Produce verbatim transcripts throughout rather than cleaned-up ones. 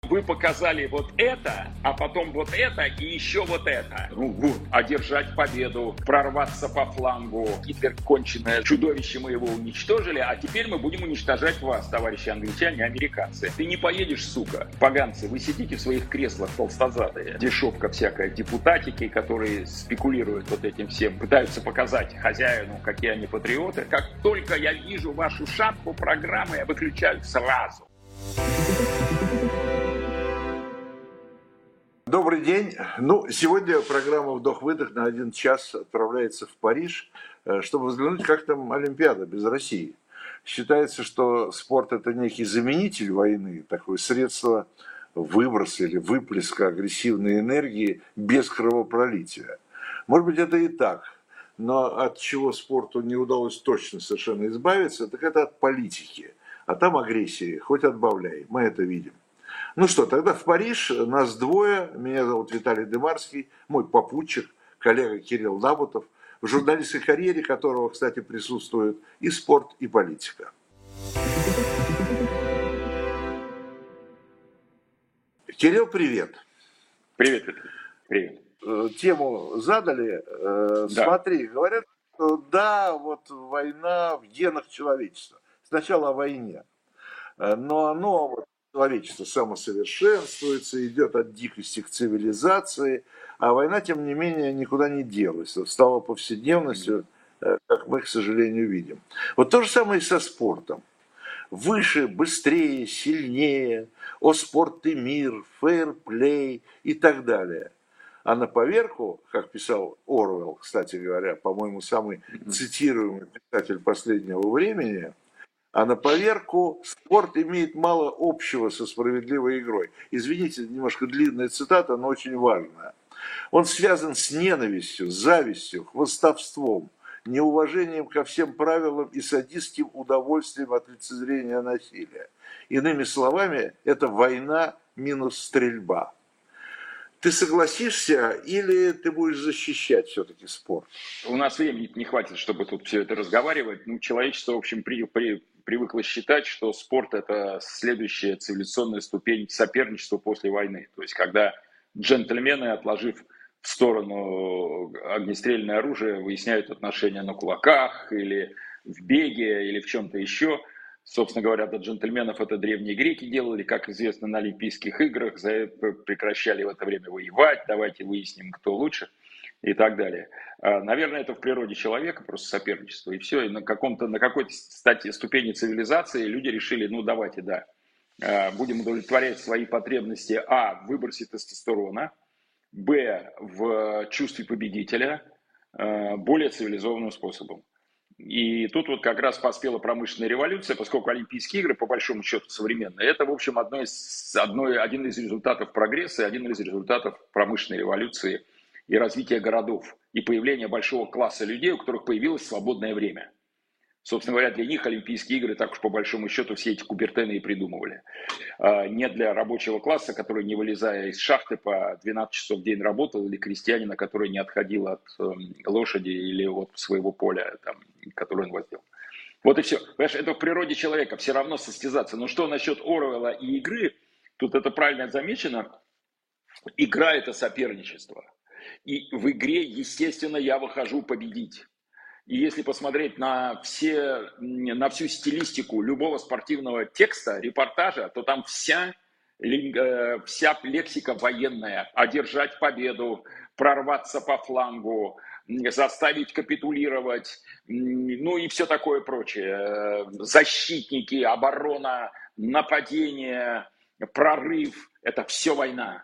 вы показали вот это, а потом вот это и еще вот это. Ну, вот, одержать победу, прорваться по флангу. Гитлер конченое чудовище, мы его уничтожили, а теперь мы будем уничтожать вас, товарищи англичане и американцы. Ты не поедешь, сука, поганцы, вы сидите в своих креслах толстозадые. Дешевка всякая, депутатики, которые спекулируют вот этим всем, пытаются показать хозяину, какие они патриоты. Как только я вижу вашу шапку программы, я выключаю сразу. Добрый день. Ну, сегодня программа «Вдох-выдох» на один час отправляется в Париж, чтобы взглянуть, как там Олимпиада без России. Считается, что спорт – это некий заменитель войны, такое средство выброса или выплеска агрессивной энергии без кровопролития. Может быть, это и так, но от чего спорту не удалось точно совершенно избавиться, так это от политики. А там агрессии, хоть отбавляй, мы это видим. Ну что, тогда в Париж, нас двое, меня зовут Виталий Дымарский, мой попутчик, коллега Кирилл Дабутов, в журналистской карьере которого, кстати, присутствует и спорт, и политика. Кирилл, привет. Привет, Виталий. Привет. Тему задали, да. Смотри, говорят, что да, вот война в генах человечества. Сначала о войне, но оно, вот, человечество самосовершенствуется, идет от дикости к цивилизации, а война, тем не менее, никуда не делась, стала повседневностью, как мы, к сожалению, видим. Вот то же самое и со спортом. Выше, быстрее, сильнее, о спорт и мир, фейерплей и так далее. А на поверку, как писал Оруэлл, кстати говоря, по-моему, самый цитируемый писатель последнего времени, а на поверку спорт имеет мало общего со справедливой игрой. Извините, немножко длинная цитата, но очень важная. Он связан с ненавистью, завистью, хвастовством, неуважением ко всем правилам и садистским удовольствием от лицезрения насилия. Иными словами, это война минус стрельба. Ты согласишься или ты будешь защищать все-таки спорт? У нас времени не хватит, чтобы тут все это разговаривать. Ну, человечество, в общем, при, при, привыкло считать, что спорт – это следующая цивилизационная ступень соперничества после войны. То есть, когда джентльмены, отложив в сторону огнестрельное оружие, выясняют отношения на кулаках или в беге или в чем-то еще. Собственно говоря, до джентльменов это древние греки делали, как известно, на Олимпийских играх, за это прекращали в это время воевать, давайте выясним, кто лучше и так далее. Наверное, это в природе человека, просто соперничество, и все. И на, каком-то, на какой-то стати, ступени цивилизации люди решили, ну давайте, да, будем удовлетворять свои потребности, а, в выбросе тестостерона, б, в чувстве победителя, более цивилизованным способом. И тут вот как раз поспела промышленная революция, поскольку Олимпийские игры, по большому счету, современные. Это, в общем, одно из, одно, один из результатов прогресса, один из результатов промышленной революции и развития городов, и появления большого класса людей, у которых появилось свободное время. Собственно говоря, для них Олимпийские игры, так уж по большому счету, все эти кубертены и придумывали. Не для рабочего класса, который, не вылезая из шахты, по двенадцать часов в день работал, или крестьянина, который не отходил от лошади или от своего поля, там, которое он воздел. Вот и все. Понимаешь, это в природе человека, все равно состязаться. Но что насчет Оруэлла и игры, тут это правильно замечено, игра – это соперничество. И в игре, естественно, я выхожу победить. И если посмотреть на, все, на всю стилистику любого спортивного текста, репортажа, то там вся, вся лексика военная. Одержать победу, прорваться по флангу, заставить капитулировать, ну и все такое прочее. Защитники, оборона, нападение, прорыв – это все война,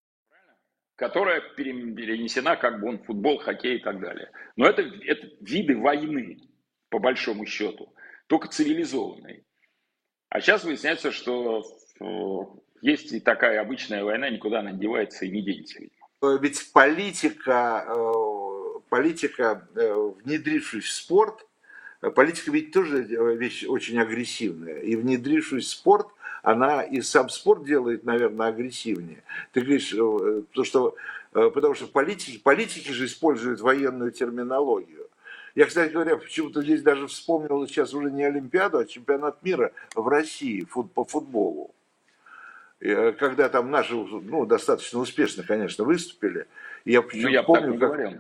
которая перенесена как бы он футбол, хоккей и так далее. Но это, это виды войны, по большому счету, только цивилизованные. А сейчас выясняется, что есть и такая обычная война, никуда она не девается и не денется. Ведь политика, политика, внедрившись в спорт, политика ведь тоже вещь очень агрессивная. И внедрившись в спорт, она и сам спорт делает, наверное, агрессивнее. Ты говоришь, потому что, потому что политики, политики же используют военную терминологию. Я, кстати говоря, почему-то здесь даже вспомнил сейчас уже не Олимпиаду, а чемпионат мира в России по футболу. когда там наши, ну, достаточно успешно, конечно, выступили. Я Ну, я бы помню, так не как... говорил.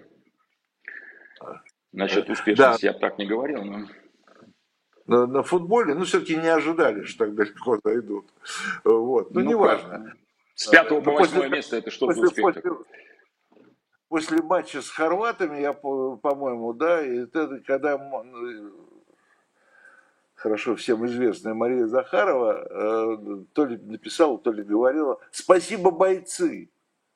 Насчет Да, успешности я бы так не говорил, но... на, на футболе, ну, все-таки не ожидали, что так далеко зайдут. Вот, ну, Ну как? неважно. С пятого по Но после, восьмое место это что за после, успех после, такой? после матча с хорватами, я, по- по-моему, да, и это, когда ну, хорошо всем известная Мария Захарова э, то ли написала, то ли говорила: «Спасибо, бойцы».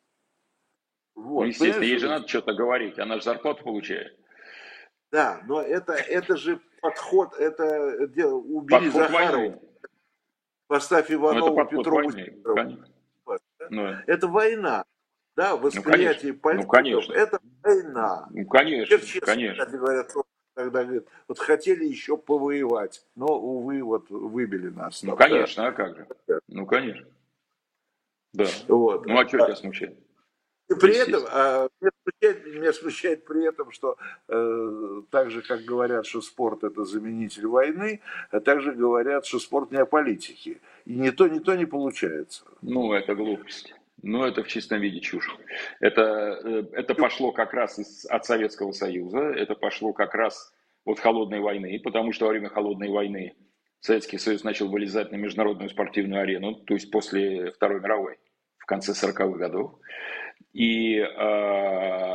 Ну, Вот, естественно, понимаешь? ей же надо что-то говорить, она же зарплату получает. Да, но это, это же подход, это дело, убери Подход Захарову, войны. поставь Ну, это Иванову, подход Петрову, войны, Сидорову. конечно. Ну, Это война. Да, ну, конечно, восприятие ну, политиков – конечно, это война. ну, конечно, Черчесов, конечно. кстати говоря, тоже тогда говорит, вот хотели еще повоевать, но, увы, вот выбили нас Ну, там, да. конечно, а как же? Ну, конечно, да. Вот. Ну, а что тебя смущает? И при этом, Естественно. а, меня, смущает, меня смущает при этом, что э, так же, как говорят, что спорт это заменитель войны, а также говорят, что спорт не о политике. И ни то, ни то не получается. Ну, это глупость. Ну, это в чистом виде чушь. Это, э, это пошло как раз из, от Советского Союза, это пошло как раз от холодной войны, потому что во время холодной войны Советский Союз начал вылезать на международную спортивную арену, то есть после Второй мировой, в конце сороковых годов. И э,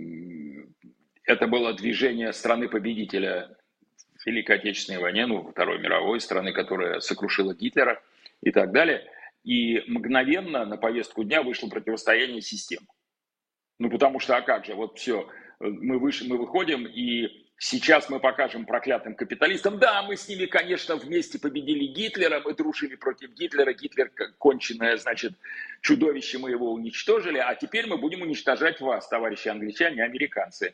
это было движение страны-победителя в Великой Отечественной войне, ну, во Второй мировой, страны, которая сокрушила Гитлера и так далее. И мгновенно на повестку дня вышло противостояние систем. Ну, потому что, а как же, вот все, мы, выше, мы выходим, и сейчас мы покажем проклятым капиталистам, да, мы с ними, конечно, вместе победили Гитлера, мы дружили против Гитлера, Гитлер конченое, значит, чудовище, мы его уничтожили, а теперь мы будем уничтожать вас, товарищи англичане, американцы.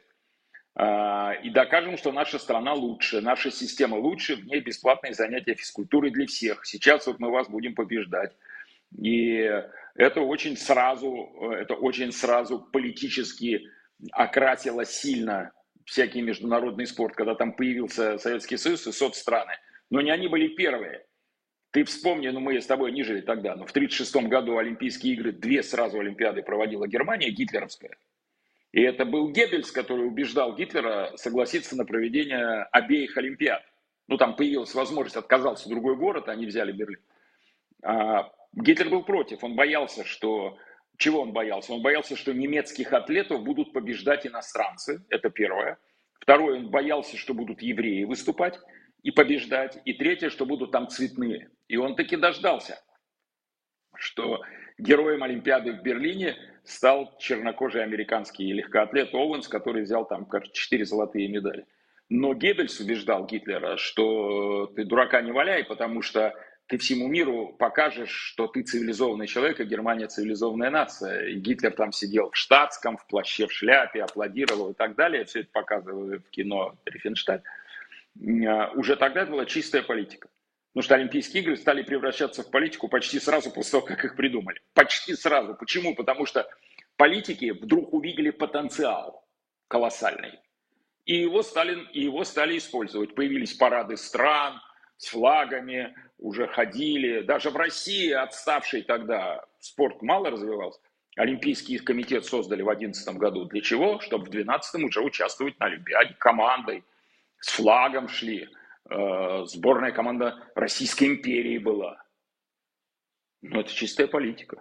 И докажем, что наша страна лучше, наша система лучше, в ней бесплатные занятия физкультурой для всех. Сейчас вот мы вас будем побеждать. И это очень сразу, это очень сразу политически окрасило сильно всякий международный спорт, когда там появился Советский Союз и соцстраны. Но не они были первые. Ты вспомни, ну мы с тобой не жили тогда, но в тысяча девятьсот тридцать шестом году Олимпийские игры, две сразу Олимпиады проводила Германия, гитлеровская. И это был Геббельс, который убеждал Гитлера согласиться на проведение обеих Олимпиад. Ну там появилась возможность, отказался другой город, они взяли Берлин. А Гитлер был против, он боялся, что... Чего он боялся? Он боялся, что немецких атлетов будут побеждать иностранцы, это первое. Второе, он боялся, что будут евреи выступать и побеждать. И третье, что будут там цветные. И он таки дождался, что героем Олимпиады в Берлине стал чернокожий американский легкоатлет Оуэнс, который взял там, кажется, четыре золотые медали. Но Геббельс убеждал Гитлера, что ты дурака не валяй, потому что ты всему миру покажешь, что ты цивилизованный человек, а Германия цивилизованная нация. И Гитлер там сидел в штатском, в плаще, в шляпе, аплодировал и так далее. Все это показывали в кино Рифеншталь. Уже тогда это была чистая политика. Потому что Олимпийские игры стали превращаться в политику почти сразу после того, как их придумали. Почти сразу. Почему? Потому что политики вдруг увидели потенциал колоссальный. И его стали, и его стали использовать. Появились парады стран с флагами, уже ходили. Даже в России, отставшей тогда, спорт мало развивался. Олимпийский комитет создали в две тысячи одиннадцатом году. Для чего? Чтобы в две тысячи двенадцатом уже участвовать на Олимпиаде командой. С флагом шли. Сборная команда Российской империи была. Но это чистая политика.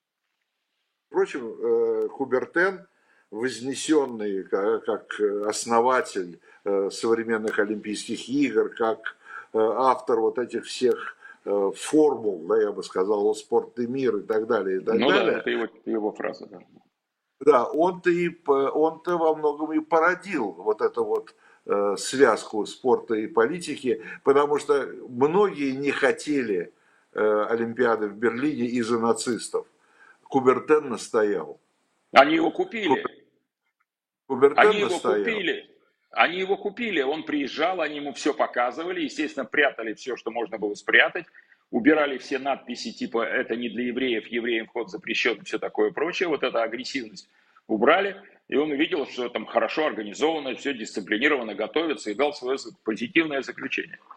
Впрочем, Кубертен, вознесенный как основатель современных Олимпийских игр, как автор вот этих всех формул, да, я бы сказал, спорт и мир и так далее, и так ну далее. Да, это его, его фраза. Да, да он-то, и, он-то во многом и породил вот эту вот связку спорта и политики, потому что многие не хотели Олимпиады в Берлине из-за нацистов. Кубертен настоял. Они его купили. Кубертен они его настоял. купили. Они его купили. Он приезжал, они ему все показывали. Естественно, прятали все, что можно было спрятать. Убирали все надписи типа «это не для евреев, евреям вход запрещен» и все такое прочее. Вот эта агрессивность убрали. И он увидел, что там хорошо организовано, все дисциплинированно готовится, и дал свое позитивное заключение.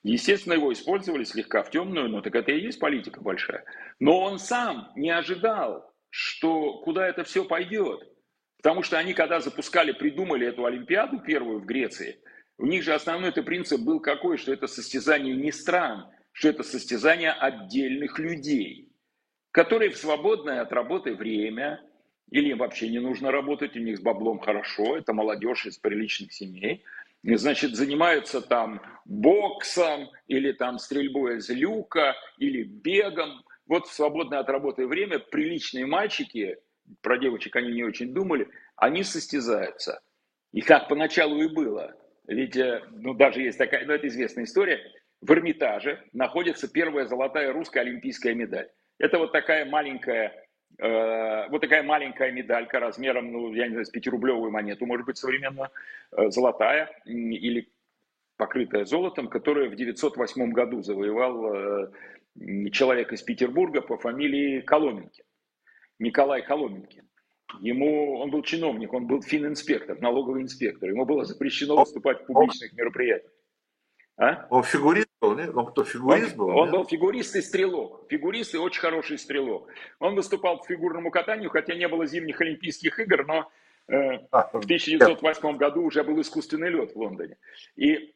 Естественно, его использовали слегка в темную, но так это и есть политика большая. Но он сам не ожидал, что куда это все пойдет. Потому что они, когда запускали, придумали эту Олимпиаду первую в Греции, у них же основной это принцип был какой, что это состязание не стран, что это состязание отдельных людей, которые в свободное от работы время, или им вообще не нужно работать, у них с баблом хорошо, это молодежь из приличных семей, значит, занимаются там боксом, или там стрельбой из люка, или бегом. Вот в свободное от работы время приличные мальчики, про девочек они не очень думали, они состязаются. И как поначалу и было. Ведь, ну, даже есть такая, ну, это известная история, в Эрмитаже находится первая золотая русская олимпийская медаль. Это вот такая маленькая, э, вот такая маленькая медалька размером, ну, я не знаю, с пятирублевую монету, может быть, современно э, золотая или покрытая золотом, которую в девятьсот восьмом году завоевал э, человек из Петербурга по фамилии Коломенкин, Николай Коломенкин. Ему, он был чиновник, он был фининспектор, налоговый инспектор. Ему было запрещено выступать в публичных мероприятиях. А? Он фигурист был, нет? Он кто, фигурист он, был? Он был фигурист и стрелок. Фигурист и очень хороший стрелок. Он выступал по фигурному катанию, хотя не было зимних Олимпийских игр, но э, а, в тысяча девятьсот восьмом году уже был искусственный лед в Лондоне. И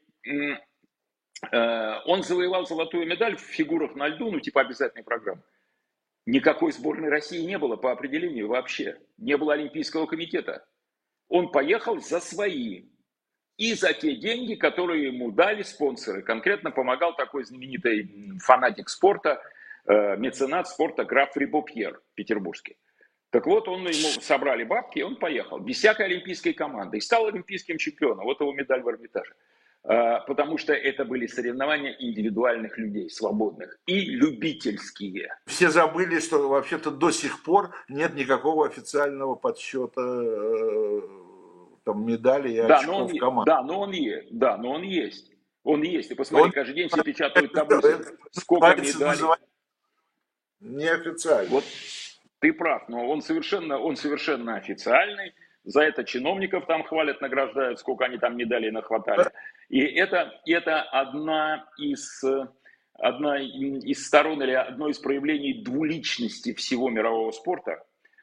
э, он завоевал золотую медаль в фигурах на льду, ну типа обязательной программы. Никакой сборной России не было по определению вообще. Не было Олимпийского комитета. Он поехал за свои. И за те деньги, которые ему дали спонсоры. Конкретно помогал такой знаменитый фанатик спорта, э, меценат спорта граф Рибопьер, петербургский. Так вот, он, ему собрали бабки, и он поехал. Без всякой олимпийской команды. И стал олимпийским чемпионом. Вот его медаль в Эрмитаже. Э, потому что это были соревнования индивидуальных людей, свободных. И любительские. Все забыли, что вообще-то до сих пор нет никакого официального подсчета э, там, медали и да, очков но команд. Да, но он есть. Да, но он есть. Он есть. И посмотри, он... каждый день все печатают таблицы. Сколько медалей. Неофициально. Вот ты прав, но он совершенно, он совершенно официальный. За это чиновников там хвалят, награждают, сколько они там медалей нахватали. И это, это одна из... одна из сторон или одно из проявлений двуличности всего мирового спорта,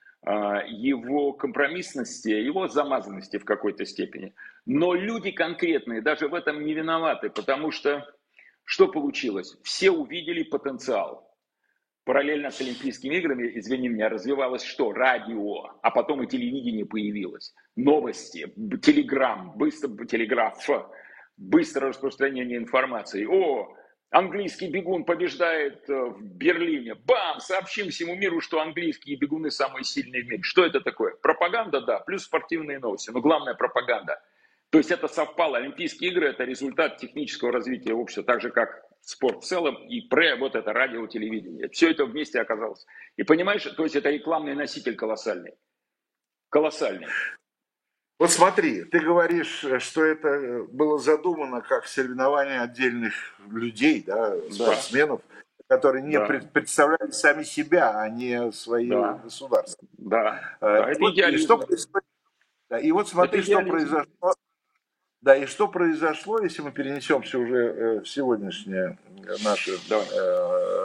его компромиссности, его замазанности в какой-то степени. Но люди конкретные даже в этом не виноваты, потому что что получилось? Все увидели потенциал. Параллельно с Олимпийскими играми, извини меня, развивалось что? Радио, а потом и телевидение появилось. Новости, телеграм, быстро, телеграф, быстрое распространение информации. О, английский бегун побеждает в Берлине. Бам! Сообщим всему миру, что английские бегуны самые сильные в мире. Что это такое? Пропаганда, да, плюс спортивные новости. Но главное пропаганда. То есть это совпало. Олимпийские игры – это результат технического развития общества, так же как спорт в целом и пре, вот это радио, телевидение. Все это вместе оказалось. И понимаешь, то есть это рекламный носитель колоссальный. Колоссальный. Вот смотри, ты говоришь, что это было задумано как соревнование отдельных людей, да, спортсменов, да. которые не да. представляли сами себя, а не свои да. государства. Да, да. И, вот, и, что, да, и вот смотри, это что произошло. Да, и что произошло, если мы перенесемся уже в сегодняшнее наше, э,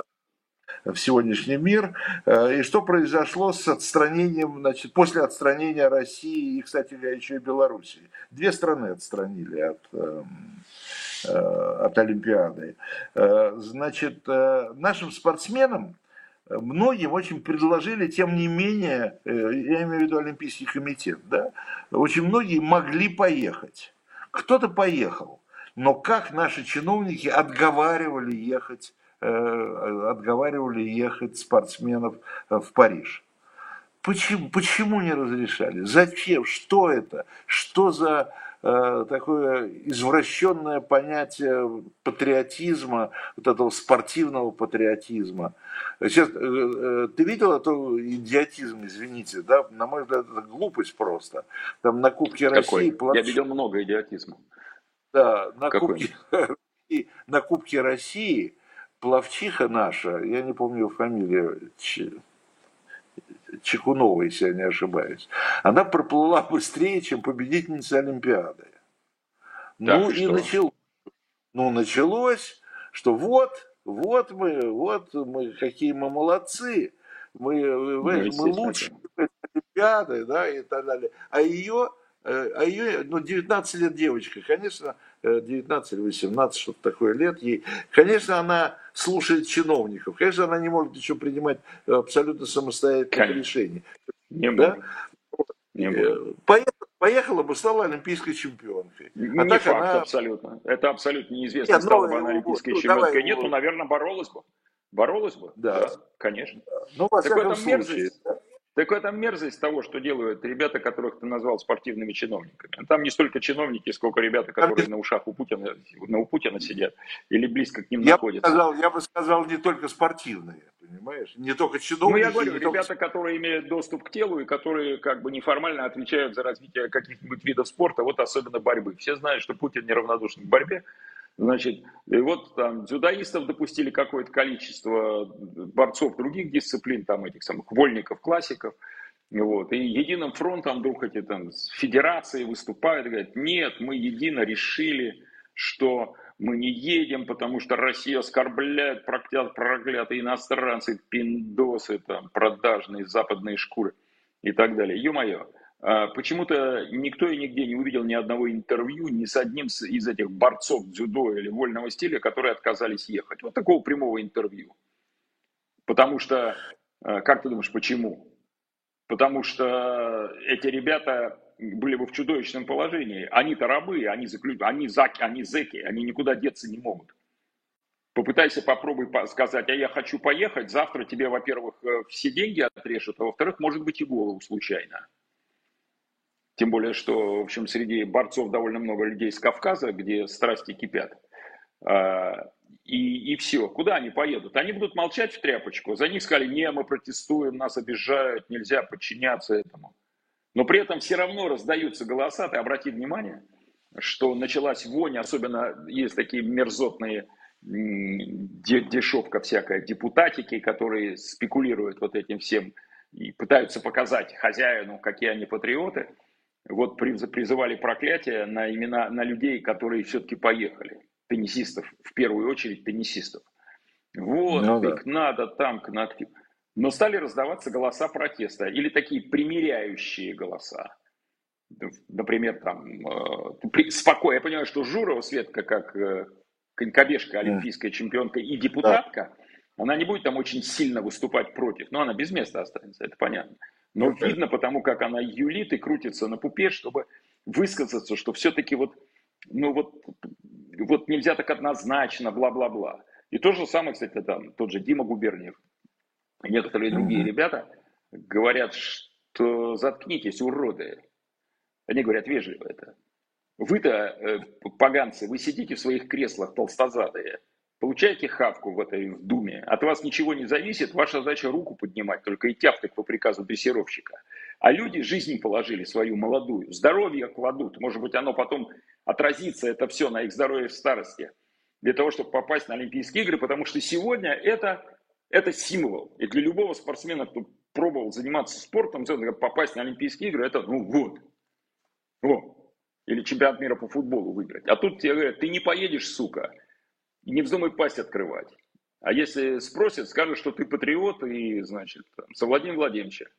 в сегодняшний мир, э, и что произошло с отстранением, значит, после отстранения России и, кстати говоря, еще и Белоруссии. Две страны отстранили от, э, э, от Олимпиады. Э, значит, э, нашим спортсменам многим очень предложили, тем не менее, э, я имею в виду Олимпийский комитет, да, очень многие могли поехать. Кто-то поехал, но как наши чиновники отговаривали ехать, э, отговаривали ехать спортсменов в Париж. Почему, почему не разрешали? Зачем? Что это? Что за э, такое извращенное понятие патриотизма, вот этого спортивного патриотизма? Сейчас, э, э, ты видел эту идиотизм, извините, да? На мой взгляд, это глупость просто. Там на Кубке России... Плавч... Я видел много идиотизма. Да, на Кубке, на Кубке России пловчиха наша, я не помню ее фамилию, Чекунова, если я не ошибаюсь, она проплыла быстрее, чем победительница Олимпиады. Так, ну и, и началось. Ну, началось, что вот, вот мы, вот мы, какие мы молодцы, мы, Ну, мы естественно, лучшие это... Олимпиады, да, и так далее. А ее, а ее, ну, девятнадцать лет девочка, конечно, девятнадцать или восемнадцать, что-то такое лет ей, конечно, она слушает чиновников, конечно, она не может еще принимать абсолютно самостоятельных Конечно. решений. Не Да? может. Не может. Поехала, поехала бы, стала олимпийской чемпионкой. А Не так факт она... абсолютно. Это абсолютно неизвестно, Нет, стала бы она ну, олимпийской ну, давай, чемпионкой. Нет, ну, наверное, боролась бы. Боролась бы, да. да, конечно. Ну, во Так в всяком этом случае. мерзость. Так в этом мерзость того, что делают ребята, которых ты назвал спортивными чиновниками. Там не столько чиновники, сколько ребята, которые на ушах у Путина, на у Путина сидят или близко к ним Я бы находятся. сказал, я бы сказал, не только спортивные, понимаешь? Не только чиновники. Ну, я говорю, не ребята, только... которые имеют доступ к телу и которые как бы неформально отвечают за развитие каких-нибудь видов спорта, вот особенно борьбы. Все знают, что Путин неравнодушен к борьбе. Значит, и вот там дзюдоистов допустили какое-то количество, борцов других дисциплин, там этих самых вольников, классиков. Вот. И единым фронтом вдруг эти там федерации выступают и говорят, нет, мы едино решили, что мы не едем, потому что Россию оскорбляют проклят, проклятые иностранцы, пиндосы, там, продажные западные шкуры и так далее. Ё-моё. Почему-то никто и нигде не увидел ни одного интервью ни с одним из этих борцов дзюдо или вольного стиля, которые отказались ехать. Вот такого прямого интервью. Потому что, как ты думаешь, почему? Потому что эти ребята были бы в чудовищном положении. Они-то рабы, они, заклю... они, заки, они зэки, они никуда деться не могут. Попытайся, попробуй сказать, а я хочу поехать, завтра тебе, во-первых, все деньги отрежут, а во-вторых, может быть и голову случайно. Тем более, что, в общем, среди борцов довольно много людей с Кавказа, где страсти кипят. И, и все. Куда они поедут? Они будут молчать в тряпочку. За них сказали, не, мы протестуем, нас обижают, нельзя подчиняться этому. Но при этом все равно раздаются голоса. Ты обрати внимание, что началась вонь, особенно есть такие мерзотные дешевка всякая, депутатики, которые спекулируют вот этим всем и пытаются показать хозяину, какие они патриоты. Вот призывали проклятие на имена, на людей, которые все-таки поехали. Теннисистов, в первую очередь теннисистов. Вот, ну, их да. Надо там к ногтю. Но стали раздаваться голоса протеста или такие примиряющие голоса. Например, там, э, спокойно, я понимаю, что Журова, Светка, как э, конькобежка, олимпийская чемпионка и депутатка, да. Она не будет там очень сильно выступать против, но она без места останется, это понятно. Но okay. Видно потому, как она юлит и крутится на пупе, чтобы высказаться, что все-таки вот, ну вот, вот нельзя так однозначно, бла-бла-бла. И то же самое, кстати, там, тот же Дима Губерниев, некоторые другие mm-hmm. ребята говорят, что заткнитесь, уроды. Они говорят вежливо это. Вы-то, э, поганцы, вы сидите в своих креслах толстозадые, получаете хавку в этой в думе, от вас ничего не зависит, ваша задача руку поднимать, только и тяпкать по приказу дрессировщика. А люди жизнь положили свою молодую, здоровье кладут, может быть оно потом отразится, это все на их здоровье в старости, для того, чтобы попасть на Олимпийские игры, потому что сегодня это, это символ. И для любого спортсмена, кто пробовал заниматься спортом, попасть на Олимпийские игры, это ну вот. О, или чемпионат мира по футболу выиграть. А тут тебе говорят, ты не поедешь, сука, и не вздумай пасть открывать. А если спросят, скажут, что ты патриот и, значит, там, со Владимиром Владимировичем.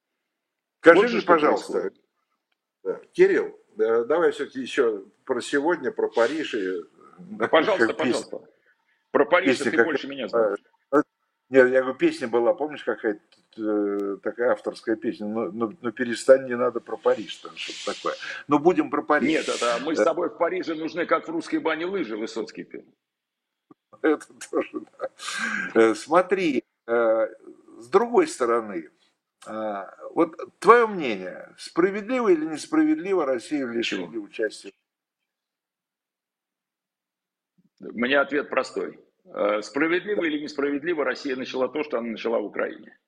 Скажи вот мне, пожалуйста, происходит. Кирилл, давай все-таки еще про сегодня, про Париж. И... Пожалуйста, пожалуйста. Песня. Про Париж ты как... больше меня знаешь. Нет, я говорю, песня была, помнишь, какая-то э, такая авторская песня, но, но, но перестань, не надо про Париж, там что-то такое. Но будем про Париж. Нет, это мы с тобой в Париже нужны, как в русской бане лыжи, Высоцкий пел. Это тоже, да. Смотри, э, с другой стороны, э, вот твое мнение, справедливо или несправедливо Россию лишили участия? У меня ответ простой. Справедливо или несправедливо Россия начала то, что она начала в Украине.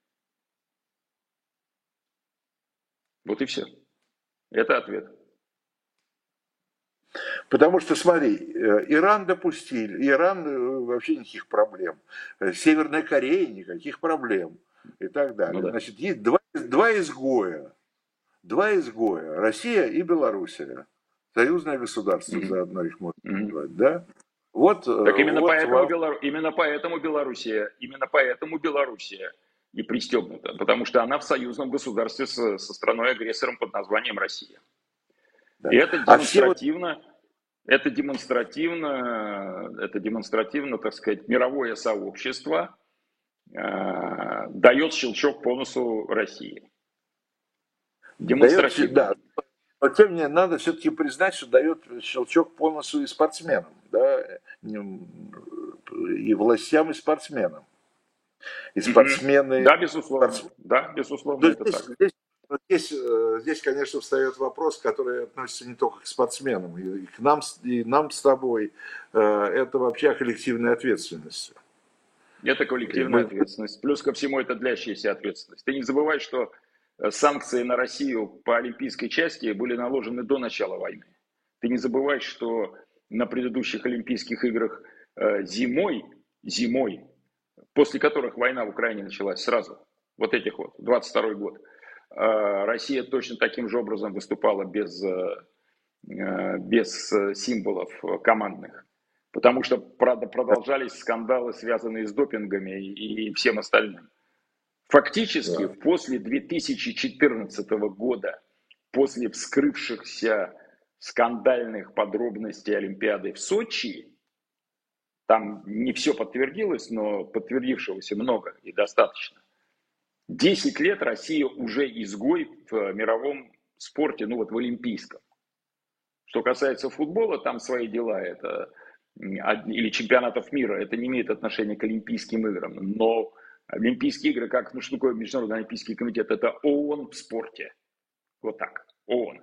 Вот и все. Это ответ. Потому что, смотри, Иран допустили, Иран вообще никаких проблем, Северная Корея никаких проблем и так далее. Ну, да. Значит, есть два, два изгоя, два изгоя, Россия и Белоруссия, союзное государство, mm-hmm. заодно их можно назвать, mm-hmm. да? Вот, Так именно вот поэтому, вам. Белор... именно поэтому Белоруссия, именно поэтому Белоруссия и пристегнута, потому что она в союзном государстве со, со страной-агрессором под названием Россия. Да. И это А все вот демонстративно, это демонстративно, это демонстративно, так сказать, мировое сообщество э, дает щелчок по носу России. дает, Демонстративно. да, но тем не менее надо все-таки признать, что дает щелчок по носу и спортсменам, да, и властям, и спортсменам. И Угу. спортсмены, Да, безусловно. спортсмены. Да, безусловно, Но это здесь, так. здесь, здесь, э, здесь, конечно, встает вопрос, который относится не только к спортсменам, и к нам, и нам с тобой. Э, Это вообще о коллективной ответственности. Это И коллективная мы, ответственность. Плюс ко всему это длящаяся ответственность. Ты не забывай, что э, санкции на Россию по олимпийской части были наложены до начала войны. Ты не забывай, что на предыдущих Олимпийских играх э, зимой, зимой, после которых война в Украине началась сразу, вот этих вот, двадцать второй год, э, Россия точно таким же образом выступала без, э, э, без э, символов э, командных. Потому что, правда, продолжались скандалы, связанные с допингами и всем остальным. Фактически, да. после две тысячи четырнадцатого года, после вскрывшихся скандальных подробностей Олимпиады в Сочи, там не все подтвердилось, но подтвердившегося много и достаточно. десять лет Россия уже изгой в мировом спорте, ну вот в олимпийском. Что касается футбола, там свои дела, это или чемпионатов мира, это не имеет отношения к Олимпийским играм. Но Олимпийские игры, как, ну что такое Международный Олимпийский комитет, это ООН в спорте. Вот так, ООН.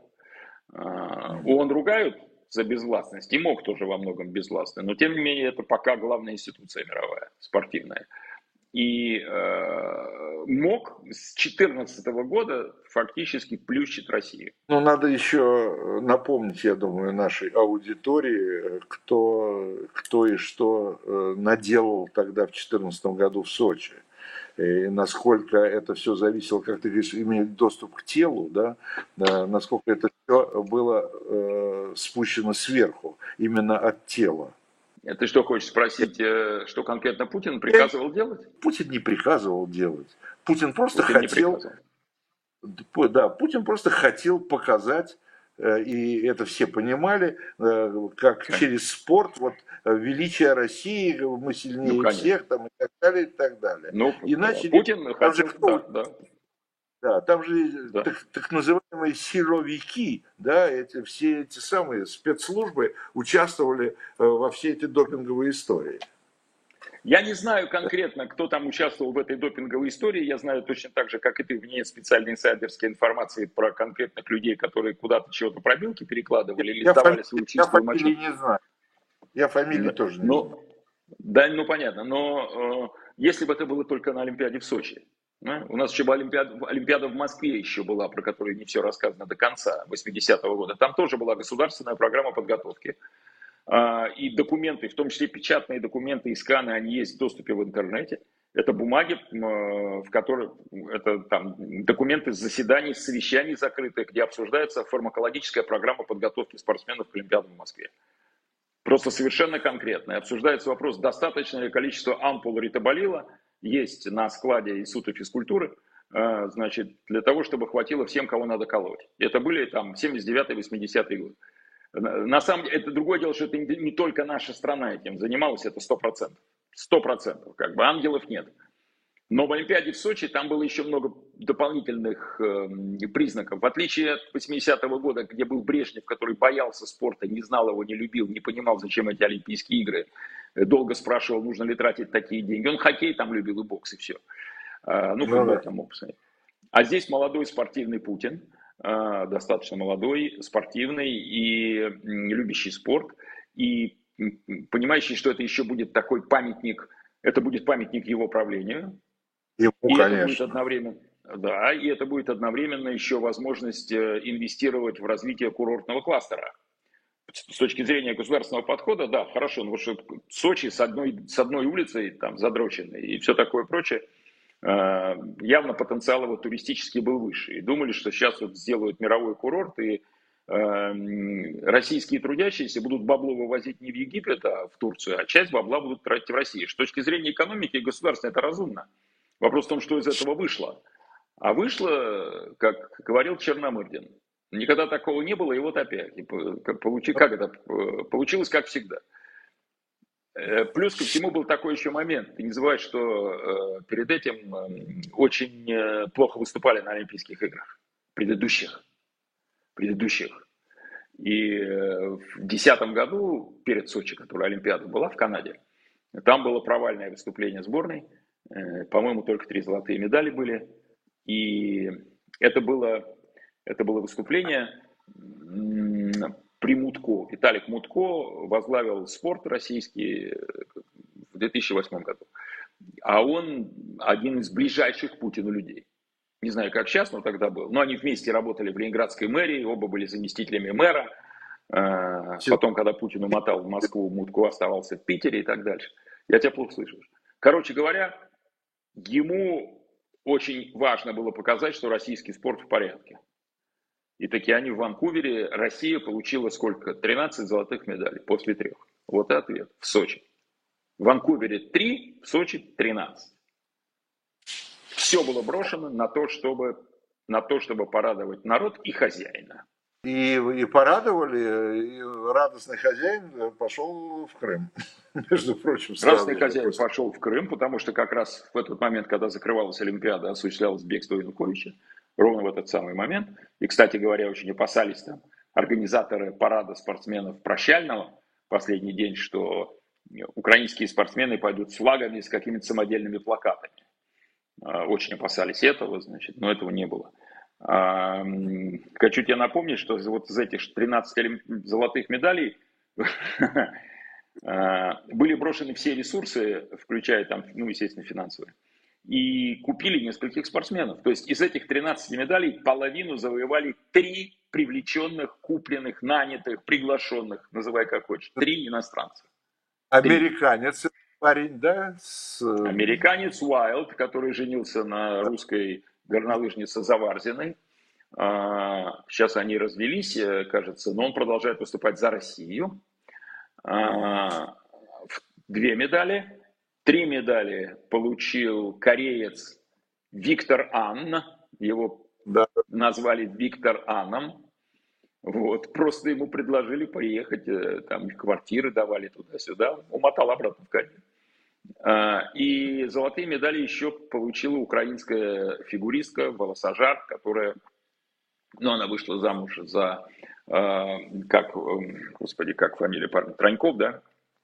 ООН ругают за безвластность, и МОК тоже во многом безвластный, но тем не менее это пока главная институция мировая, спортивная. И э, МОК с две тысячи четырнадцатого года фактически плющит Россию. Ну, надо еще напомнить, я думаю, нашей аудитории, кто, кто и что э, наделал тогда в две тысячи четырнадцатом году в Сочи. И насколько это все зависело, как ты говоришь, иметь доступ к телу, да, да, насколько это все было э, спущено сверху, именно от тела. Ты что хочешь спросить, что конкретно Путин приказывал делать? Путин не приказывал делать. Путин просто Путин не хотел, приказывал. да, Путин просто хотел показать, и это все понимали, как Конечно. через спорт вот величие России, мы сильнее Ну, всех, там, и так далее, и так далее. Ну, И начали, Путин там же, хотел, да, да. да, там же Да. так, так называемые силовики, да, эти, все эти самые спецслужбы участвовали во всей этой допинговой истории. Я не знаю конкретно, кто там участвовал в этой допинговой истории. Я знаю точно так же, как и ты, вне специальной инсайдерской информации про конкретных людей, которые куда-то чего-то пробилки перекладывали или Я, сдавали фами... свою я чистую мочу. фамилии не знаю. Я фамилии тоже не Но, знаю. да, ну понятно. Но э, если бы это было только на Олимпиаде в Сочи. Да? У нас еще была Олимпиада, Олимпиада в Москве еще была, про которую не все рассказано до конца, восьмидесятого года. Там тоже была государственная программа подготовки. И документы, в том числе печатные документы и сканы, они есть в доступе в интернете. Это бумаги, в которых это там, документы с заседаний, с совещаний закрытых, где обсуждается фармакологическая программа подготовки спортсменов к Олимпиаде в Москве. Просто совершенно конкретно. И обсуждается вопрос, достаточное ли количество ампул ритоболила есть на складе института физкультуры, значит, для того, чтобы хватило всем, кого надо колоть. Это были там семьдесят девятый восьмидесятый год. На самом деле, это другое дело, что это не только наша страна этим занималась, это сто процентов. Сто процентов, как бы, ангелов нет. Но в Олимпиаде в Сочи там было еще много дополнительных э, признаков. В отличие от восьмидесятого года, где был Брежнев, который боялся спорта, не знал его, не любил, не понимал, зачем эти Олимпийские игры, долго спрашивал, нужно ли тратить такие деньги. Он хоккей там любил и бокс, и все. Э, ну, футбол там мог посмотреть. А здесь молодой спортивный Путин, достаточно молодой, спортивный и любящий спорт, и понимающий, что это еще будет такой памятник, это будет памятник его правлению. Ему, и конечно. это будет одновременно, да, и это будет одновременно еще возможность инвестировать в развитие курортного кластера. С точки зрения государственного подхода, да, хорошо, но что Сочи с одной, с одной улицей там задроченной и все такое прочее, явно потенциал его туристический был выше. И думали, что сейчас вот сделают мировой курорт, и российские трудящиеся будут бабло вывозить не в Египет, а в Турцию, а часть бабла будут тратить в России. С точки зрения экономики и государства это разумно. Вопрос в том, что из этого вышло. А вышло, как говорил Черномырдин, никогда такого не было, и вот опять. И получи, как это, получилось как всегда. Плюс ко всему был такой еще момент. Ты не забывай, что перед этим очень плохо выступали на Олимпийских играх. Предыдущих. Предыдущих. И в две тысячи десятом году, перед Сочи, которая Олимпиада была в Канаде, там было провальное выступление сборной. По-моему, только три золотые медали были. И это было, это было выступление при Мутко. Виталик Мутко возглавил спорт российский в две тысячи восьмом году. А он один из ближайших к Путину людей. Не знаю, как сейчас, но тогда был. Но они вместе работали в Ленинградской мэрии, оба были заместителями мэра. Потом, когда Путин умотал в Москву, Мутко оставался в Питере и так дальше. Я тебя плохо слышу. Короче говоря, ему очень важно было показать, что российский спорт в порядке. И таки они в Ванкувере, Россия получила сколько? тринадцать золотых медалей после трех. Вот и ответ. В Сочи. В Ванкувере три, в Сочи тринадцать. Все было брошено на то, чтобы, на то, чтобы порадовать народ и хозяина. И, и порадовали, и радостный хозяин пошел в Крым. Между прочим, радостный хозяин после... пошел в Крым, потому что как раз в этот момент, когда закрывалась Олимпиада, осуществлялось бегство Януковича, ровно в этот самый момент. И, кстати говоря, очень опасались там организаторы парада спортсменов прощального в последний день, что украинские спортсмены пойдут с флагами, с какими-то самодельными плакатами. Очень опасались этого, значит, но этого не было. Хочу тебе напомнить, что вот из этих тринадцати золотых медалей были брошены все ресурсы, включая там, ну, естественно, финансовые, и купили нескольких спортсменов. То есть из этих тринадцати медалей половину завоевали три привлеченных, купленных, нанятых, приглашенных, называй как хочешь, три иностранца. Американец парень, да? С... Американец Уайлд, который женился на русской горнолыжнице Заварзиной. Сейчас они развелись, кажется, но он продолжает выступать за Россию. Две медали. Три медали получил кореец Виктор Ан. Его да. назвали Виктор Аном. Вот. Просто ему предложили поехать, там квартиры давали туда-сюда. Умотал обратно в Корею. И золотые медали еще получила украинская фигуристка, волосожар, которая, ну, она вышла замуж за, как, господи, как фамилия парня, Троньков, да?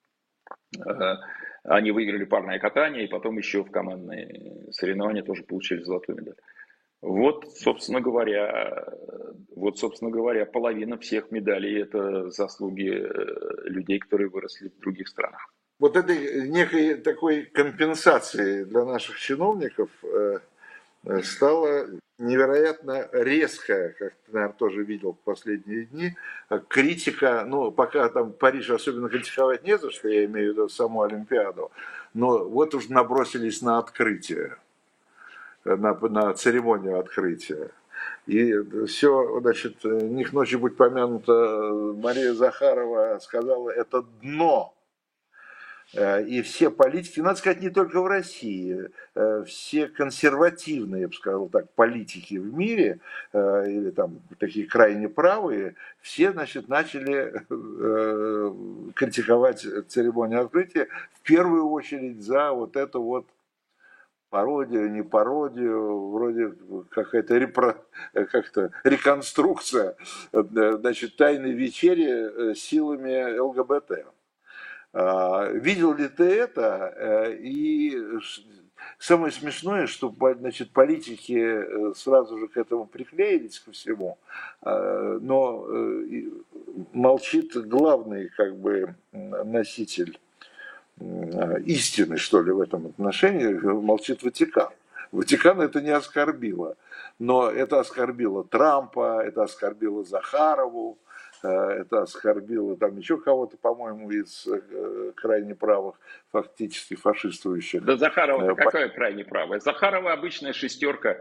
Они выиграли парное катание, и потом еще в командные соревнования тоже получили золотую медаль. Вот, собственно говоря, вот, собственно говоря, половина всех медалей – это заслуги людей, которые выросли в других странах. Вот этой некой такой компенсацией для наших чиновников стала невероятно резкая, как ты, наверное, тоже видел в последние дни, критика, ну, пока там Париж особенно критиковать не за что, я имею в виду саму Олимпиаду, но вот уж набросились на открытие, на, на церемонию открытия. И все, значит, не к ночи будь помянута, Мария Захарова сказала, это дно. И все политики, надо сказать, не только в России, все консервативные, я бы сказал так, политики в мире, или там такие крайне правые, все, значит, начали критиковать церемонию открытия, в первую очередь за вот эту вот пародию, не пародию, вроде какая-то репро... как-то реконструкция, значит, тайной вечери силами ЛГБТ. Видел ли ты это? И самое смешное, что, значит, политики сразу же к этому приклеились ко всему, но молчит главный, как бы, носитель истины, что ли, в этом отношении, молчит Ватикан. Ватикан это не оскорбило, но это оскорбило Трампа, это оскорбило Захарову, это оскорбило там еще кого-то, по-моему, из крайне правых, фактически фашистующих. Да Захарова какая крайне правая? Захарова обычная шестерка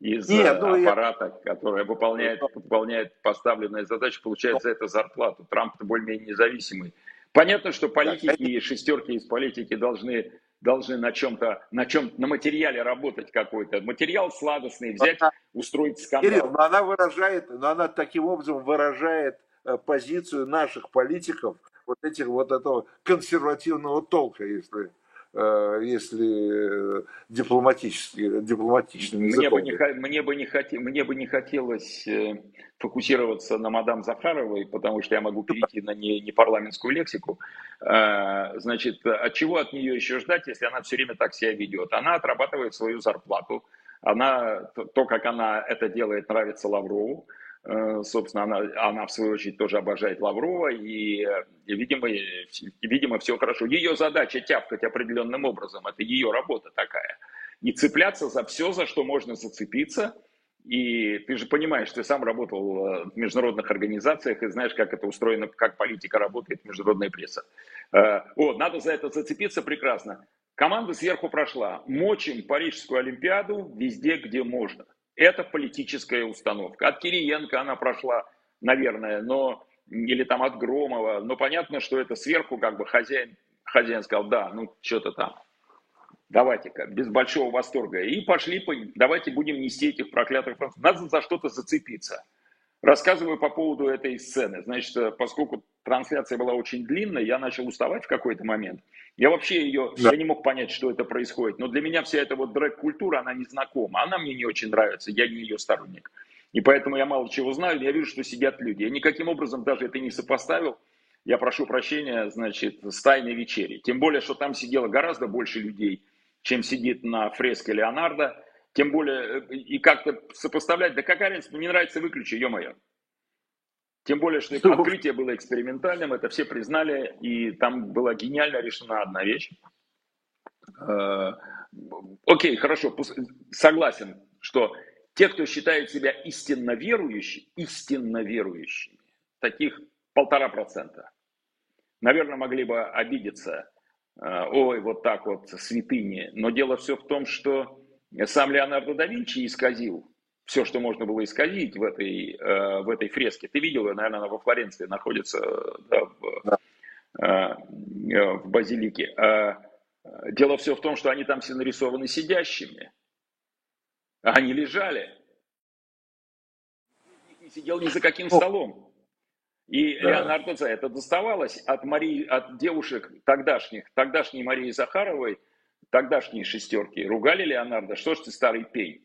из Не, ну я... аппарата, который выполняет, выполняет поставленные задачи, получает за это зарплату. Трамп-то более-менее независимый. Понятно, что политики и шестерки из политики должны, должны на чем-то, на чем на материале работать какой-то. Материал сладостный взять, устроить скандал. Кирилл, но она выражает, но она таким образом выражает позицию наших политиков, вот этих вот этого консервативного толка, если, если дипломатически, дипломатичным языком. Мне бы, не, мне, бы не хот, мне бы не хотелось фокусироваться на мадам Захаровой, потому что я могу перейти на не, не парламентскую лексику. Значит, от чего от нее еще ждать, если она все время так себя ведет? Она отрабатывает свою зарплату. Она, то, как она это делает, нравится Лаврову. Собственно, она, она в свою очередь тоже обожает Лаврова, и, и видимо, видимо, все хорошо. Ее задача тявкать определенным образом, это ее работа такая. И цепляться за все, за что можно зацепиться. И ты же понимаешь, ты сам работал в международных организациях и знаешь, как это устроено, как политика работает, международная пресса. О, надо за это зацепиться, прекрасно. Команда сверху прошла. Мочим Парижскую Олимпиаду везде, где можно. Это политическая установка. От Кириенко она прошла, наверное, но или там от Громова. Но понятно, что это сверху как бы хозяин, хозяин сказал, да, ну что-то там. Давайте-ка, без большого восторга. И пошли, давайте будем нести этих проклятых французов. Надо за что-то зацепиться. Рассказываю по поводу этой сцены. Значит, поскольку трансляция была очень длинная, я начал уставать в какой-то момент. Я вообще ее, да. я не мог понять, что это происходит. Но для меня вся эта вот дрэг-культура, она не знакома. Она мне не очень нравится, я не ее сторонник. И поэтому я мало чего знаю, я вижу, что сидят люди. Я никаким образом даже это не сопоставил. Я прошу прощения, значит, с тайной вечери. Тем более, что там сидело гораздо больше людей, чем сидит на фреске Леонардо. Тем более, и как-то сопоставлять, да какая разница, мне нравится, выключи, ё-моё. Тем более, что открытие было экспериментальным, это все признали, и там была гениально решена одна вещь. Окей, хорошо, согласен, что те, кто считает себя истинно верующими, истинно верующими, таких полтора процента, наверное, могли бы обидеться, ой, вот так вот, святыни. Но дело все в том, что сам Леонардо да Винчи исказил все, что можно было исказить в этой, в этой фреске. Ты видел ее, наверное, она во Флоренции находится, да, в, в базилике. Дело все в том, что они там все нарисованы сидящими. Они лежали. Не сидел ни за каким столом. И да. Леонардо за это доставалось от, Марии, от девушек тогдашних, тогдашней Марии Захаровой, тогдашние шестерки. Ругали Леонардо, что ж ты старый пей,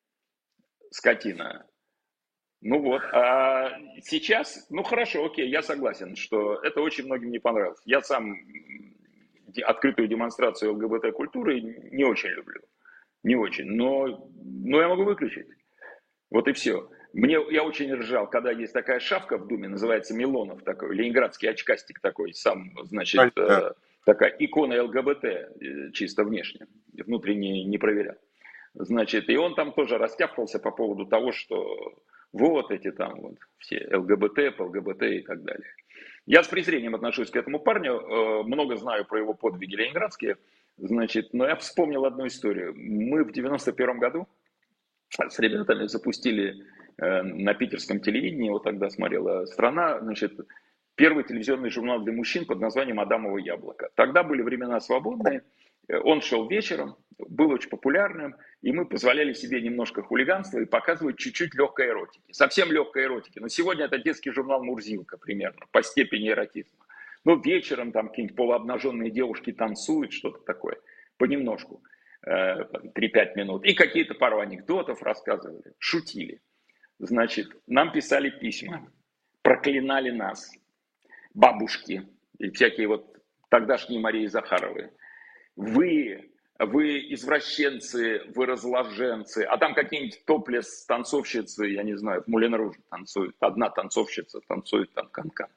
скотина. Ну вот, а сейчас, ну хорошо, окей, я согласен, что это очень многим не понравилось. Я сам открытую демонстрацию ЛГБТ-культуры не очень люблю, не очень, но, но я могу выключить. Вот и все. Мне, я очень ржал, когда есть такая шавка в Думе, называется Милонов такой, ленинградский очкастик такой, сам, значит, э, такая икона ЛГБТ, э, чисто внешне, внутренне не проверял. Значит, и он там тоже растяпкался по поводу того, что вот эти там вот все ЛГБТ, ЛГБТ и так далее. Я с презрением отношусь к этому парню, э, много знаю про его подвиги ленинградские, значит, но я вспомнил одну историю. Мы в девяносто первом году с ребятами запустили э, на питерском телевидении, его тогда смотрела страна, значит, первый телевизионный журнал для мужчин под названием «Адамово яблоко». Тогда были времена свободные, он шел вечером, был очень популярным, и мы позволяли себе немножко хулиганства и показывать чуть-чуть легкой эротики. Совсем легкой эротики. Но сегодня это детский журнал «Мурзилка» примерно, по степени эротизма. Ну, вечером там какие-нибудь полуобнаженные девушки танцуют, что-то такое, понемножку. три-пять минут. И какие-то пару анекдотов рассказывали, шутили. Значит, нам писали письма, проклинали нас, бабушки и всякие вот тогдашние Марии Захаровы. Вы, вы извращенцы, вы разложенцы. А там какие-нибудь топлес танцовщицы, я не знаю, в Мулен Руж танцует. Одна танцовщица танцует там канкан.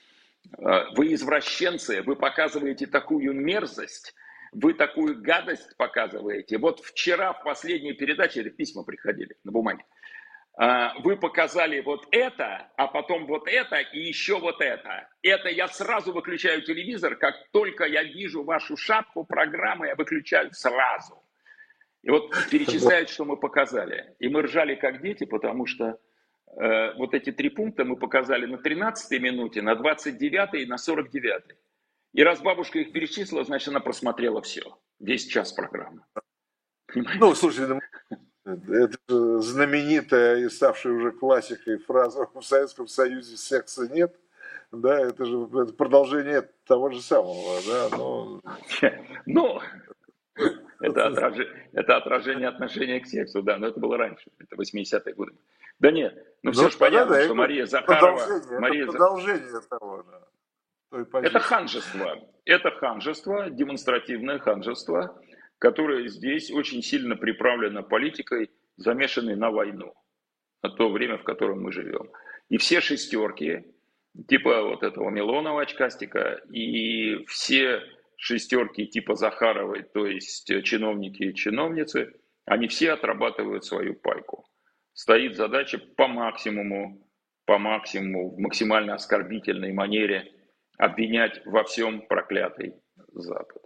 Вы извращенцы, вы показываете такую мерзость, вы такую гадость показываете. Вот вчера в последней передаче, это письма приходили на бумаге, вы показали вот это, а потом вот это и еще вот это. Это я сразу выключаю телевизор, как только я вижу вашу шапку, программы, я выключаю сразу. И вот перечисляют, что мы показали. И мы ржали как дети, потому что э, вот эти три пункта мы показали на тринадцатой минуте, на двадцать девятой и на сорок девятой. И раз бабушка их перечислила, значит, она просмотрела все. Весь час программы. Ну, слушай, это знаменитая и ставшая уже классикой фраза «в Советском Союзе секса нет». Да, это же это продолжение того же самого, да, но... Ну, это, отраж... это отражение отношения к сексу, да, но это было раньше, это восьмидесятые годы. Да нет, ну все ну, же понятно, да, да, что Мария Захарова... Продолжение, Мария... Это продолжение того, да. Это ханжество, это ханжество, демонстративное ханжество, которое здесь очень сильно приправлено политикой, замешанной на войну, на то время, в котором мы живем. И все шестерки, типа вот этого Милонова очкастика, и все шестерки типа Захаровой, то есть чиновники и чиновницы, они все отрабатывают свою пайку. Стоит задача по максимуму, по максимуму, в максимально оскорбительной манере обвинять во всем проклятый Запад.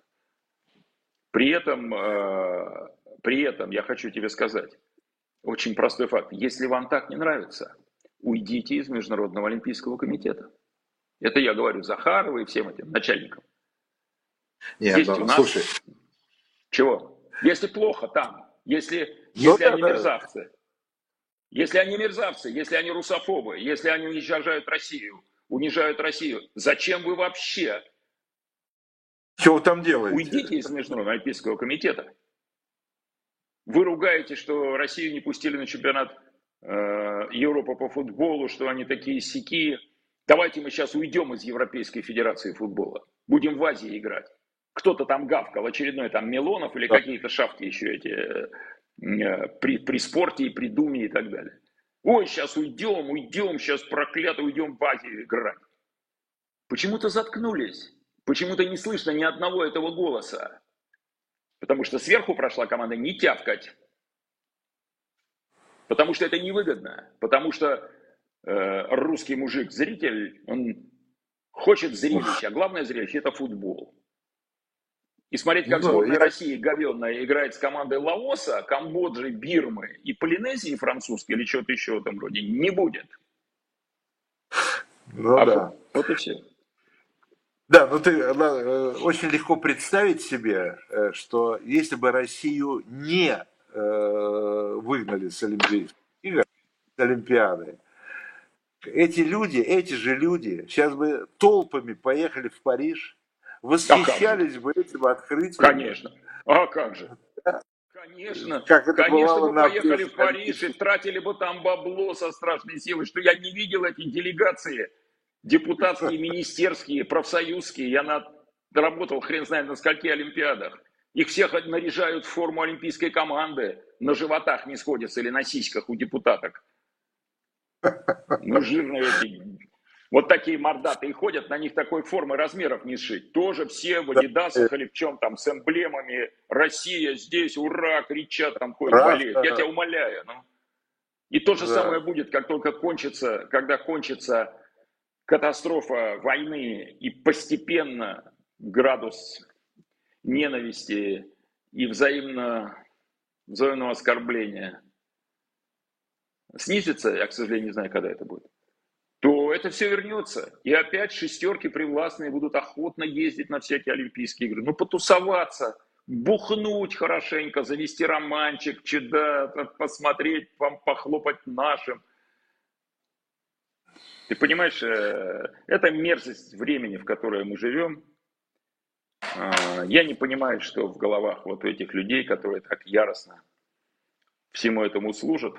При этом, э, при этом я хочу тебе сказать очень простой факт. Если вам так не нравится, уйдите из Международного олимпийского комитета. Это я говорю Захаровой и всем этим начальникам. Нет, Есть ну, у нас... слушай. Чего? Если плохо там, если, Ну, если да, они да. мерзавцы, если они мерзавцы, если они русофобы, если они уничтожают Россию, унижают Россию, зачем вы вообще Что вы там делаете? Уйдите из Международного олимпийского комитета. Вы ругаете, что Россию не пустили на чемпионат э, Европы по футболу, что они такие сякие. Давайте мы сейчас уйдем из Европейской Федерации футбола. Будем в Азии играть. Кто-то там гавкал, очередной там Милонов или да. какие-то шавки еще эти э, при, при спорте и при Думе и так далее. Ой, сейчас уйдем, уйдем, сейчас проклято уйдем в Азию играть. Почему-то заткнулись. Почему-то не слышно ни одного этого голоса. Потому что сверху прошла команда не тявкать. Потому что это невыгодно. Потому что э, русский мужик, зритель, он хочет зрелища. А главное зрелище – это футбол. И смотреть, как ну, сборная я... России говенная играет с командой Лаоса, Камбоджи, Бирмы и Полинезии французской или чего-то еще в этом роде, не будет. Ну а да. Вот, вот и все. Да, ну ты очень легко представить себе, что если бы Россию не выгнали с Олимпийских игр, с Олимпиады, эти люди, эти же люди сейчас бы толпами поехали в Париж, восхищались а бы этим открытием. Конечно. А как же? Да. Конечно. Как это Конечно, бы поехали в в Париж и тратили бы там бабло со страшной силой, что я не видел эти делегации. Депутатские, министерские, профсоюзские. Я на, работал хрен знает на скольки олимпиадах. Их всех наряжают в форму олимпийской команды. На животах не сходятся или на сиськах у депутаток. Ну, жирные эти. Вот такие мордатые ходят, на них такой формы размеров не сшить. Тоже все в адидасах или в чем там, с эмблемами. Россия здесь, ура, кричат, там ходят, болеют. Я тебя умоляю. Ну. И то же да. самое будет, как только кончится, когда кончится катастрофа войны и постепенно градус ненависти и взаимно, взаимного оскорбления снизится, я, к сожалению, не знаю, когда это будет, то это все вернется. И опять шестерки привластные будут охотно ездить на всякие Олимпийские игры. Ну, потусоваться, бухнуть хорошенько, завести романчик, чудо, посмотреть, похлопать нашим. Ты понимаешь, это мерзость времени, в которое мы живем. Я не понимаю, что в головах вот этих людей, которые так яростно всему этому служат.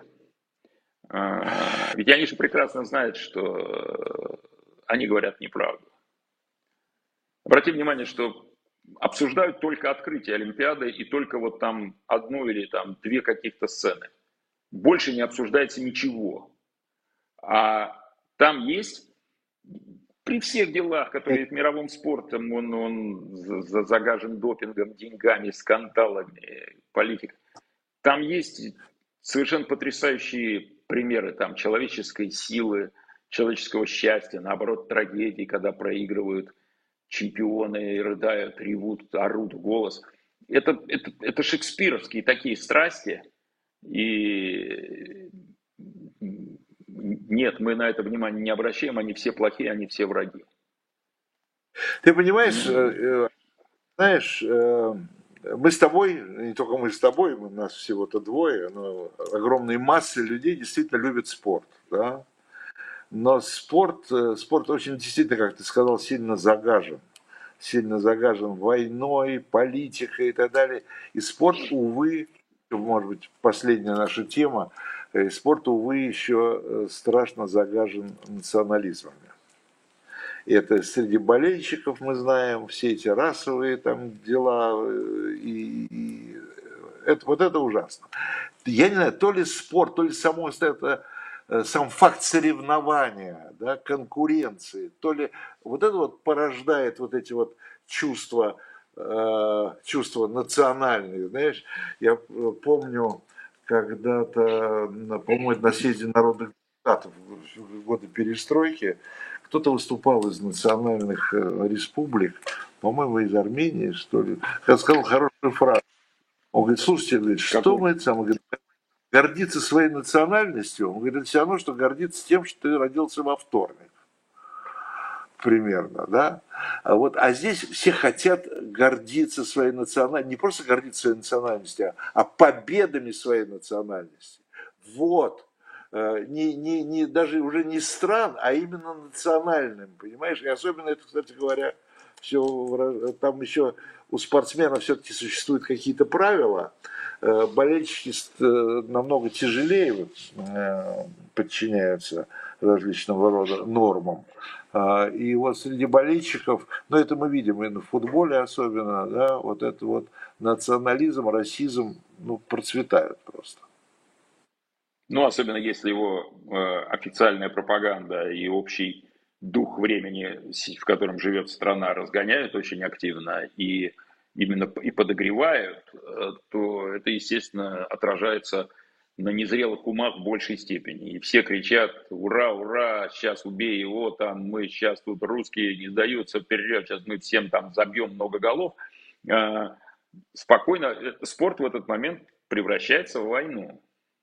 Ведь они же прекрасно знают, что они говорят неправду. Обрати внимание, что обсуждают только открытие Олимпиады и только вот там одну или там две каких-то сцены. Больше не обсуждается ничего. А там есть, при всех делах, которые в мировом спорте, он, он загажен допингом, деньгами, скандалами, политикой, там есть совершенно потрясающие примеры там, человеческой силы, человеческого счастья, наоборот, трагедии, когда проигрывают чемпионы, рыдают, ревут, орут в голос. это, это, это шекспировские такие страсти, и нет, мы на это внимание не обращаем, они все плохие, они все враги. Ты понимаешь, знаешь, мы с тобой, не только мы с тобой, у нас всего-то двое, но огромные массы людей действительно любят спорт, да? Но спорт, спорт очень действительно, как ты сказал, сильно загажен. Сильно загажен войной, политикой и так далее. И спорт, увы, может быть, последняя наша тема, спорт, увы, еще страшно загажен национализмами. И это среди болельщиков мы знаем, все эти расовые там дела, и, и это, вот это ужасно. Я не знаю, то ли спорт, то ли само это, сам факт соревнования, да, конкуренции, то ли вот это вот порождает вот эти вот чувства, э, чувства национальные, знаешь. Я помню, когда-то, по-моему, на съезде народных депутатов в годы перестройки кто-то выступал из национальных республик, по-моему, из Армении, что ли, сказал хорошую фразу. Он говорит, слушайте, говорит, что Какой? мы там, говорит, гордиться своей национальностью, он говорит, это все равно, что гордиться тем, что ты родился во вторник. Примерно, да? А, вот, а здесь все хотят гордиться своей национальностью, не просто гордиться своей национальностью, а победами своей национальности. Вот. Не, не, не, даже уже не стран, а именно национальным, понимаешь? И особенно это, кстати говоря, все, там еще у спортсменов все-таки существуют какие-то правила. Болельщики намного тяжелее подчиняются различного рода нормам. И вот среди болельщиков, ну это мы видим и в футболе особенно, да, вот это вот национализм, расизм, ну, процветают просто. Ну, особенно если его э, официальная пропаганда и общий дух времени, в котором живет страна, разгоняют очень активно и именно и подогревают, э, то это, естественно, отражается на незрелых умах в большей степени. И все кричат: ура, ура, сейчас убей его, там мы сейчас тут русские не сдаются, вперед, сейчас мы всем там забьем много голов. Э, спокойно, спорт в этот момент превращается в войну.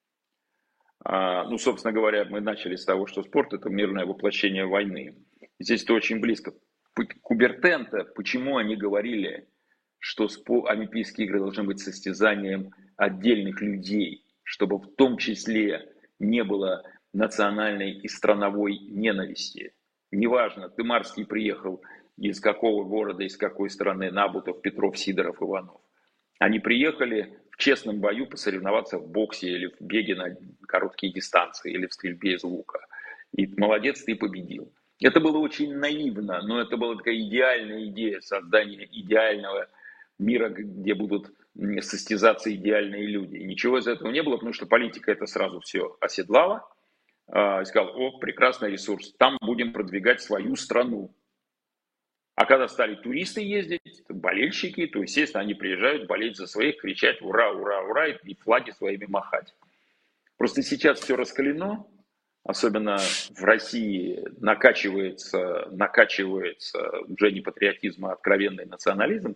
Ну, собственно говоря, мы начали с того, что спорт – это мирное воплощение войны. Здесь это очень близко. Кубертен-то, почему они говорили, что Олимпийские игры должны быть состязанием отдельных людей, чтобы в том числе не было национальной и страновой ненависти. Неважно, ты Марский приехал из какого города, из какой страны, Набутов, Петров, Сидоров, Иванов. Они приехали в честном бою посоревноваться в боксе или в беге на короткие дистанции или в стрельбе из лука. И молодец, ты победил. Это было очень наивно, но это была такая идеальная идея создания идеального мира, где будут состязаться идеальные люди. И ничего из этого не было, потому что политика это сразу все оседлала. И сказала: о, прекрасный ресурс, там будем продвигать свою страну. А когда стали туристы ездить, болельщики, то, естественно, они приезжают болеть за своих, кричать ура, ура, ура, и флаги своими махать. Просто сейчас все раскалено, особенно в России накачивается, накачивается уже не патриотизм, а откровенный национализм,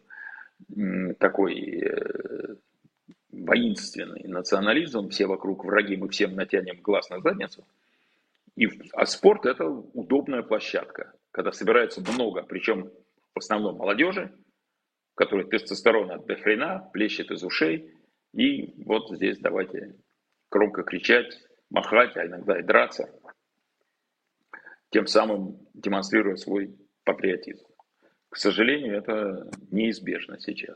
такой воинственный национализм, все вокруг враги, мы всем натянем глаз на задницу. И, а спорт – это удобная площадка, когда собирается много, причем в основном молодежи, у которой тестостерона до хрена, плещет из ушей. И вот здесь давайте громко кричать, махать, а иногда и драться, тем самым демонстрируя свой патриотизм. К сожалению, это неизбежно сейчас.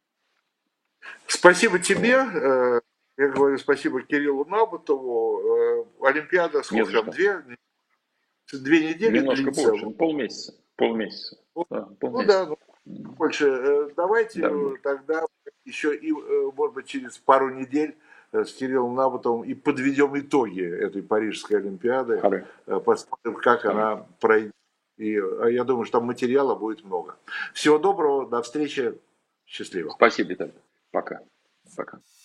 Спасибо тебе. Я говорю спасибо Кириллу Набутову. Олимпиада сколько там? Две, две недели Немножко длится? больше, полмесяца. Полмесяца. Ну да, полмесяца. Ну, да, ну, больше. Давайте да, тогда еще и, может быть, через пару недель с Кириллом Набутовым и подведем итоги этой Парижской Олимпиады. Харе. Посмотрим, как Харе. Она пройдет. И я думаю, что там материала будет много. Всего доброго, до встречи. Счастливо. Спасибо, Виталий. Пока. Пока.